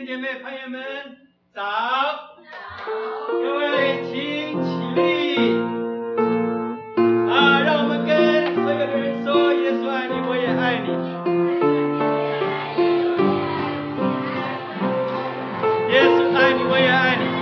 弟姐妹朋友们，早！各位请起立。让我们跟所有的人说：耶稣爱你，我也爱你。耶稣爱你，我也爱你。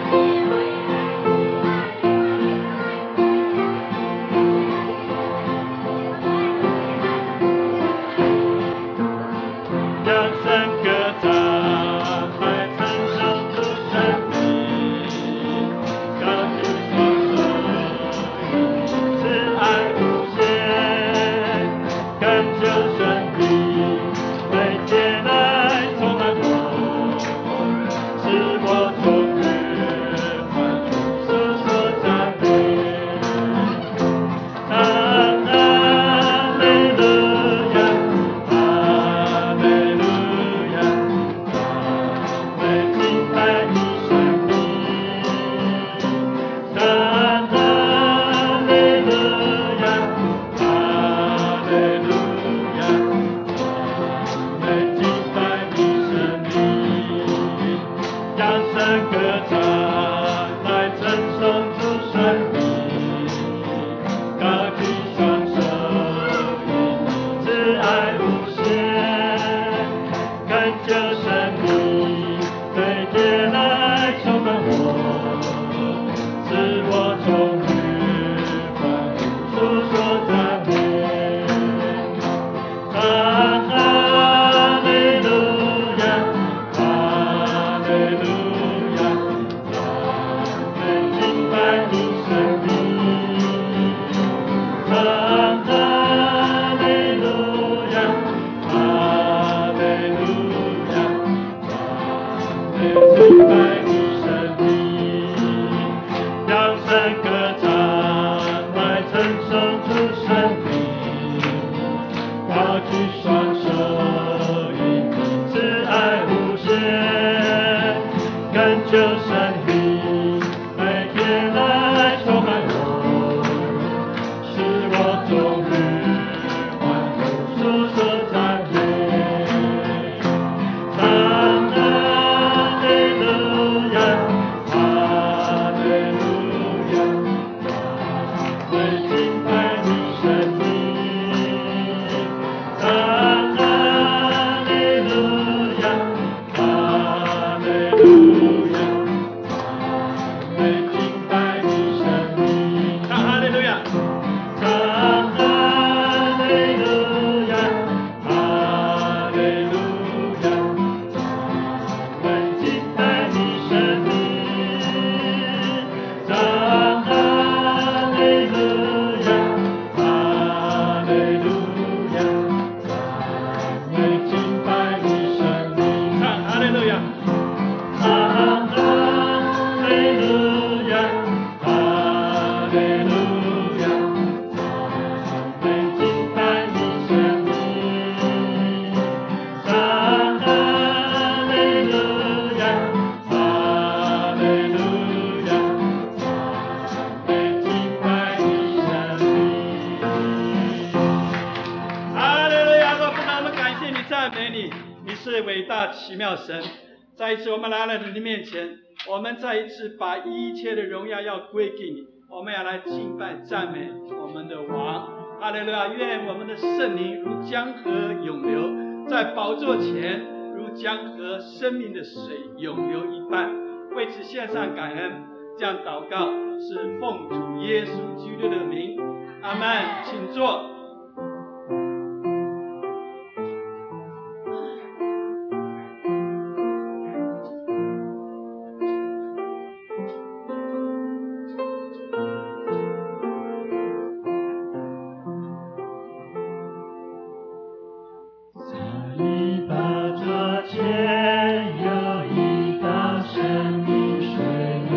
奇妙神，再一次我们来到你的面前，我们再一次把一切的荣耀要归给你，我们要来敬拜赞美我们的王。哈利路亚！愿我们的圣灵如江河涌流，在宝座前如江河生命的水涌流一般。为此献上感恩，这样祷告是奉主耶稣基督的名，阿们。请坐。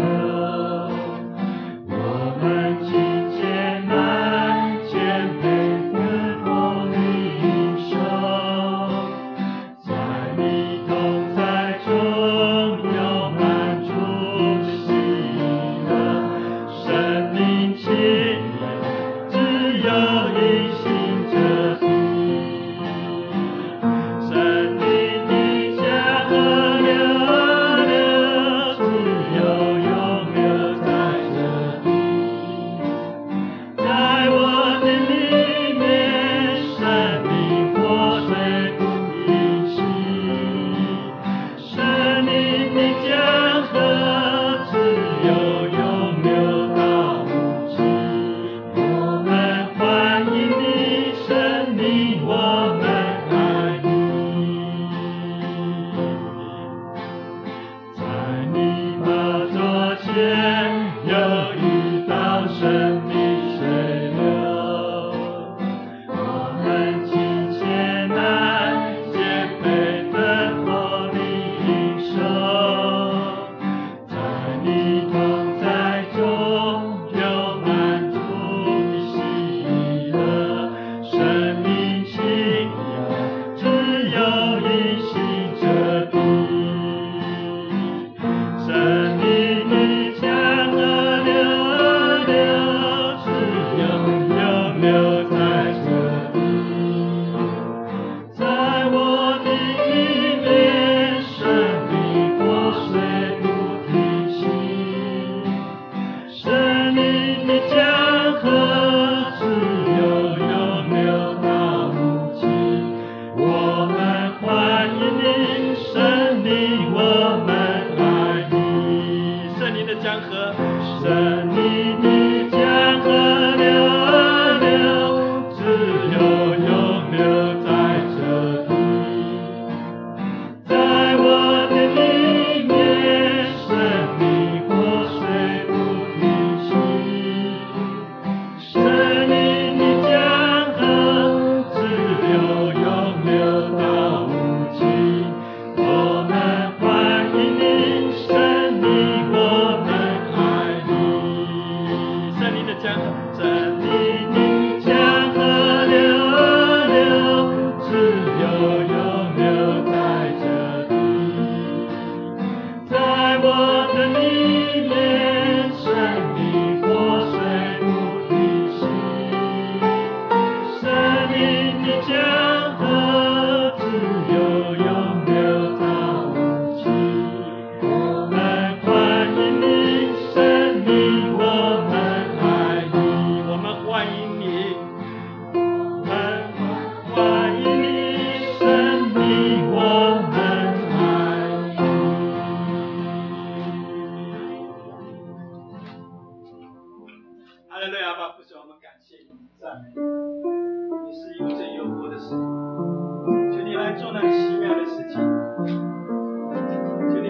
我们今天满肩背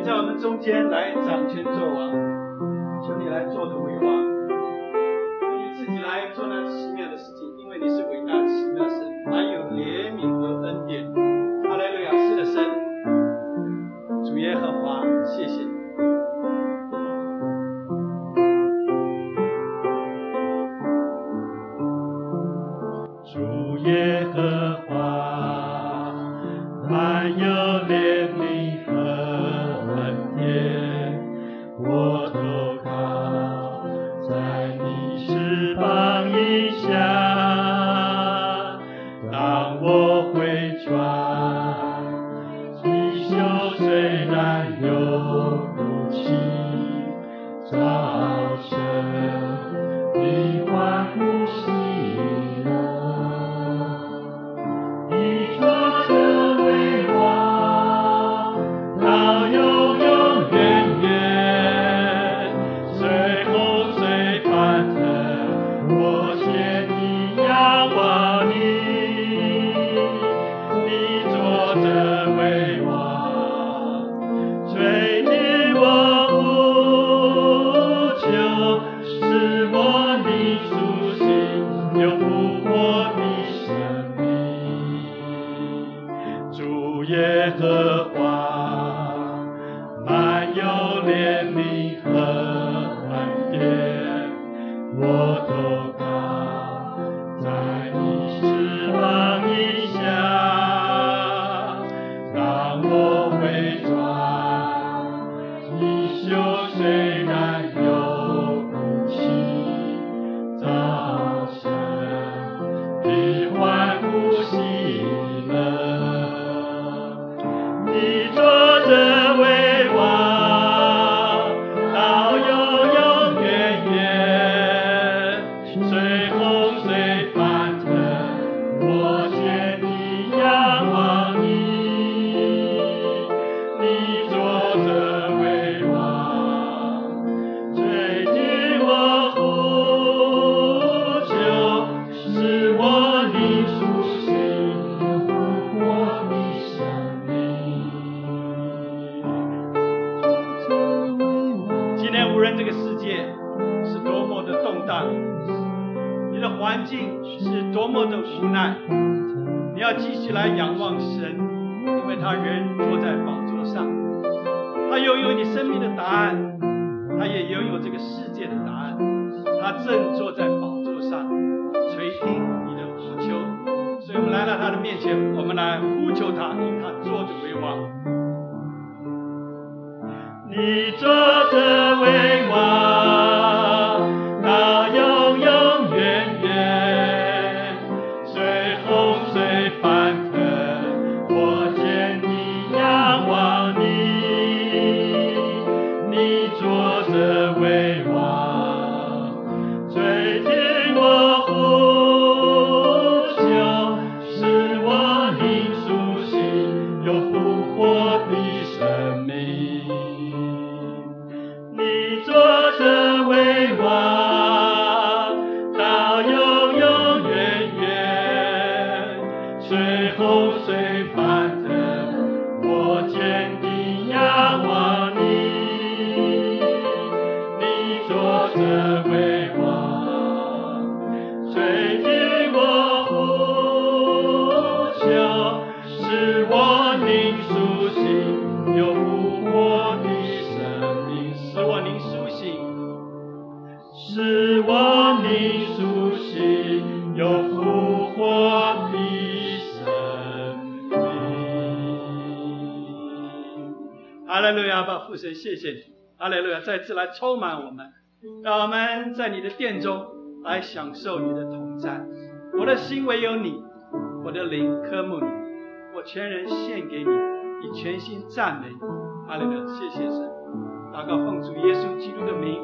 在我们中间来掌权作王，求你来做主为王，你自己来做那奇妙的事情，因为你是伟大奇妙的神，满有怜悯和恩典。哈利路亚，是的神，主耶和华，谢谢你。 主耶和华，满有怜悯和恩典，我投靠在你翅膀以下。当我回转，你手虽然有怒气，早晨你欢呼喜乐。你坐着为王，到永永远远，随洪水翻腾，我见你仰望你。你坐着为王，垂听我呼求，使我灵苏醒，有复活的生命。主耶和华，满有怜悯和恩典，我投靠在你翅膀以下。当我回转，你手虽然有怒气，早晨必欢呼喜乐。你坐着为王，到永永远远，随洪水翻腾，我见你仰望你。你坐着为王，垂听我呼求，使我灵苏醒，复活的生命。 今天无论这个世界是多么的动荡，你的环境是多么的无奈，你要继续来仰望神，因为他人坐在宝座上，他拥有你生命的答案，他也拥有这个世界的答案，他正坐在宝座上，垂听你的呼求。所以我们来到他的面前，我们来呼求他，因他做主为王。 你坐着为王，到永永远远，随洪水翻腾，我见你仰望你。你坐着为王，垂听我呼求，使我灵苏醒，有复活的生命。你坐着为王，到永永远远，随洪水翻腾，我见你仰望你。你坐着为王，垂听我呼求，使我灵苏醒，有复活的生命。 使我灵苏醒， 使我灵苏醒，有复活的生命。 哈利路亚吧，父神，谢谢你，哈利路亚，再次来充满我们，让我们在你的殿中来享受你的同在。我的心唯有你，我的灵渴慕你，我全人献给你，以全心赞美你。哈利路亚，谢谢神。祷告奉主耶稣基督的名。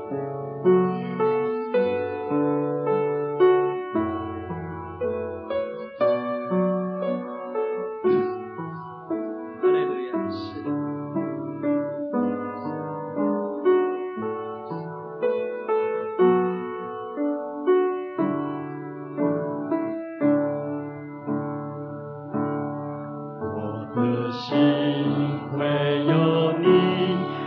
哈利路亚，是的。 我的心唯有你，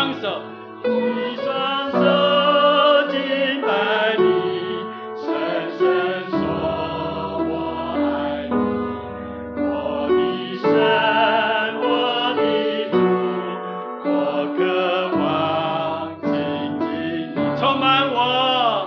双手， 举双手敬拜你，深深说我爱你，我的神，我的主，我渴望亲近你， 充满我，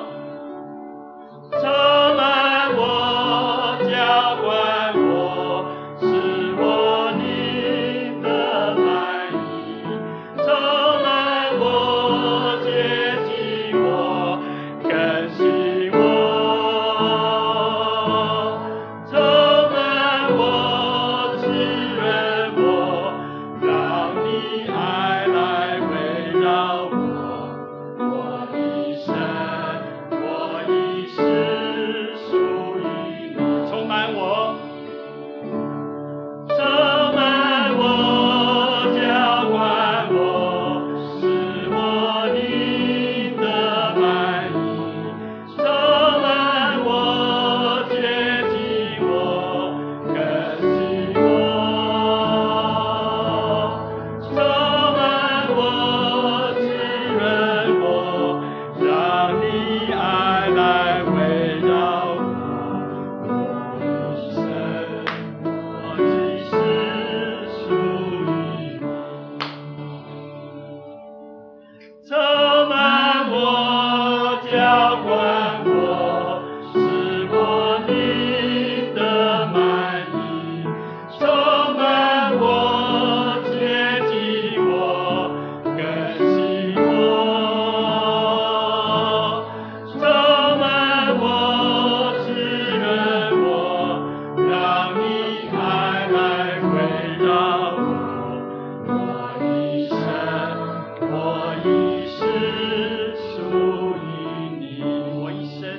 充满我，浇灌我，使我灵得满溢，充满我，接近我，更新我，充满我，滋润我，让你爱来围绕我，我的神，我已是属于你， 充满我， 充满我，浇灌我，使我灵得满溢，充满我，接近我，更新我，充满我，滋润我，让你爱来围绕我，我的神，我只是属于你，充满我，浇灌我，使我灵得满溢，充满我，接近我，更新我，充满我，滋润我，让你爱来围绕我，我的神，我已是属于你， 我一生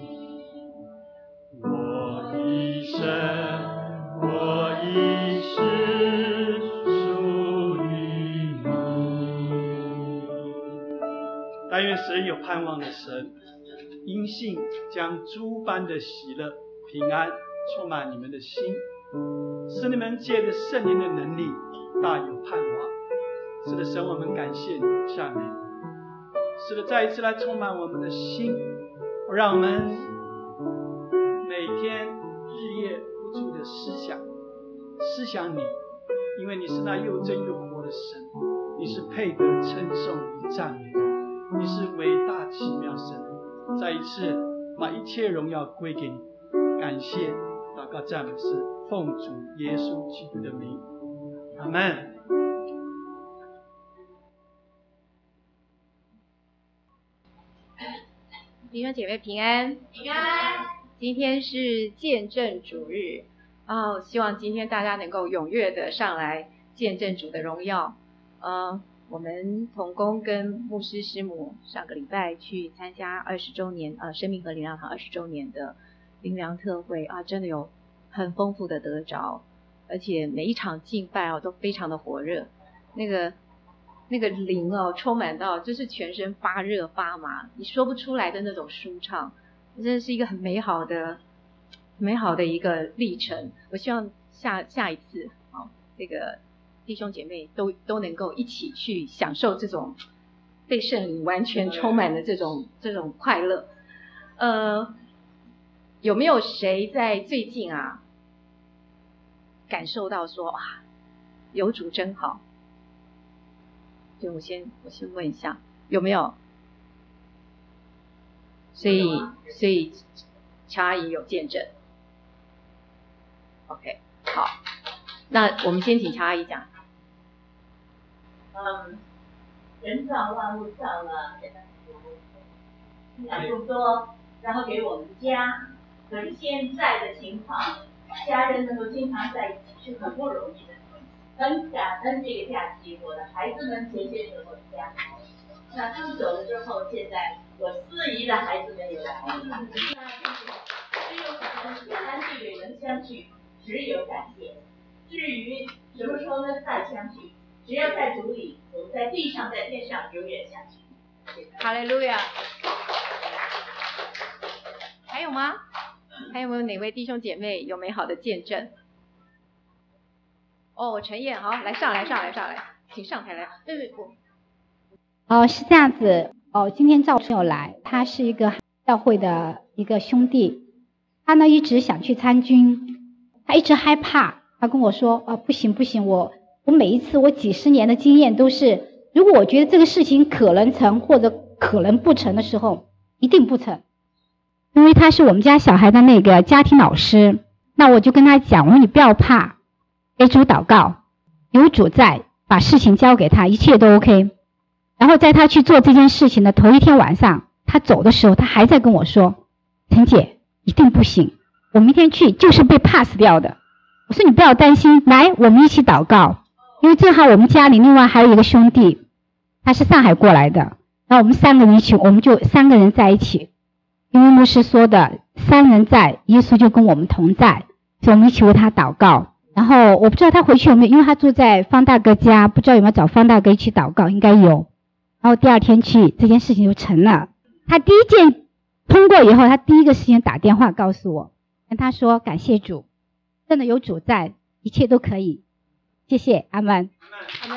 我的神，我已是属于你。 但愿神有盼望的神，因信将诸般的喜乐、平安充满你们的心，使你们借着圣灵的能力大有盼望。是的，神，我们感谢你，赞美你。是的，再一次来充满我们的心，让我们每天日夜不住的思想你，因为你是那又真又活的神，你是配得称颂与赞美的，你是伟大奇妙神。再一次把一切荣耀归给你，感谢、祷告、赞美是奉主耶稣基督的名，阿们。 弟兄姐妹平安， 平安。 今天是见证主日，希望今天大家能够踊跃的上来见证主的荣耀。我们同工跟牧师师母上个礼拜去参加20周年生命和灵粮堂20周年的灵粮特会啊，真的有很丰富的得着，而且每一场敬拜都非常的火热，那个灵充满到就是全身发热发麻，你说不出来的那种舒畅，真的是一个很美好的一个历程。我希望下一次这个弟兄姐妹都能够一起去享受这种被圣灵完全充满的这种快乐。有没有谁在最近感受到说有主真好？就我先问一下有没有？所以乔阿姨有见证。OK， 好，那我们先请乔阿姨讲。 人造万物造了，这么多，然后给我们家。可是现在的情况，家人能够经常在一起是很不容易的。很感恩这个假期，我的孩子们前些时候家，那他们走了之后，现在我司仪的孩子们也来了。那只有感恩，三聚也能相聚，只有感谢。至于什么时候能再相聚，只要在主里，我们在地上在天上永远相聚。 哈利路亚。还有吗？还有没有哪位弟兄姐妹有美好的见证？陈燕，好，来上来，请上台来。对，我是这样子。今天赵朋友来，他是一个教会的一个兄弟，他呢一直想去参军，他一直害怕，他跟我说不行，我每一次我几十年的经验都是，如果我觉得这个事情可能成或者可能不成的时候，一定不成。因为他是我们家小孩的那个家庭老师，那我就跟他讲，我说你不要怕，给主祷告，有主在，把事情交给他，一切都 OK。然后在他去做这件事情的头一天晚上，他走的时候，他还在跟我说，陈姐一定不行，我明天去就是被 pass 掉的。我说你不要担心，来我们一起祷告。因为正好我们家里另外还有一个兄弟，他是上海过来的，然后我们3个人一起，我们就3个人在一起。因为牧师说的3人在，耶稣就跟我们同在，所以我们一起为他祷告。然后我不知道他回去有没有，因为他住在方大哥家，不知道有没有找方大哥一起祷告，应该有。然后第2天去，这件事情就成了。他第一件通过以后，他第一个时间打电话告诉我，跟他说感谢主，真的有主在，一切都可以。谢谢，阿们。 阿们。